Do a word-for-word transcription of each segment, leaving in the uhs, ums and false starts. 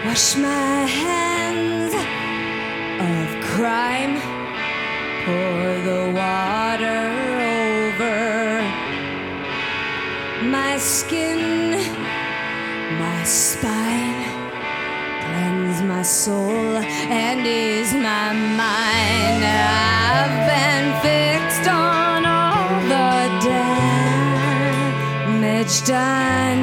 Wash my hands of crime, pour the water over my skin, my spine, cleanse my soul and ease my mind. I've been fixed on all the damage done.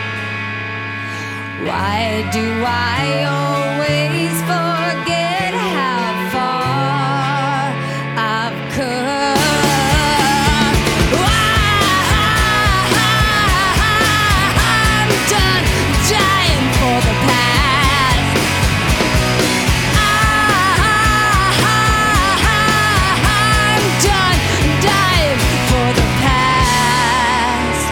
Why do I always forget how far I've come? I'm done dying for the past. I'm done dying for the past.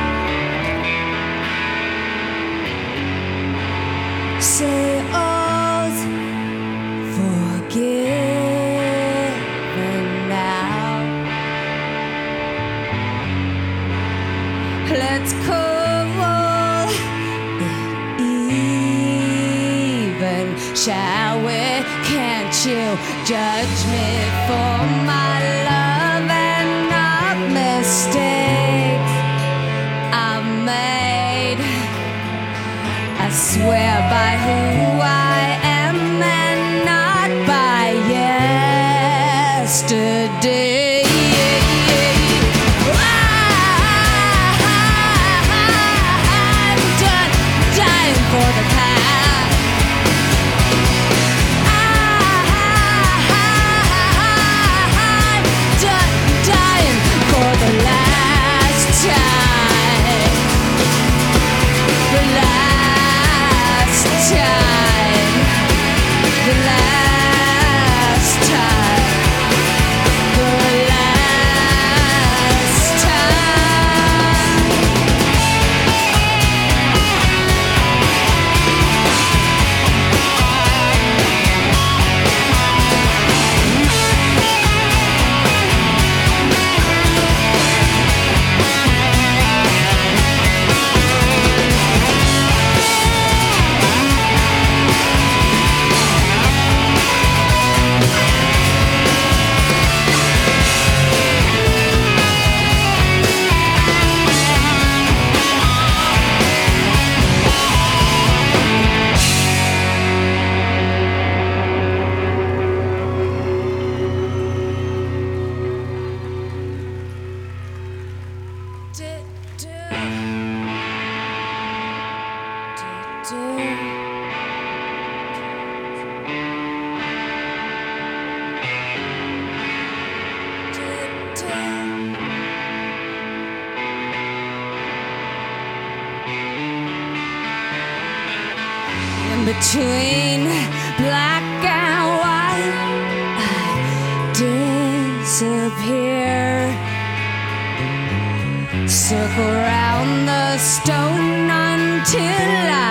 Say all's forgiven now. Let's call it even, shall we? Can't you judge me for my love and not mistakes I've made? I swear by who I am and not by yesterday. I'm done dying for the past. I'm done dying for the last time. The last time, the last time, the last time. In between black and white, I disappear. Circle round the stone until I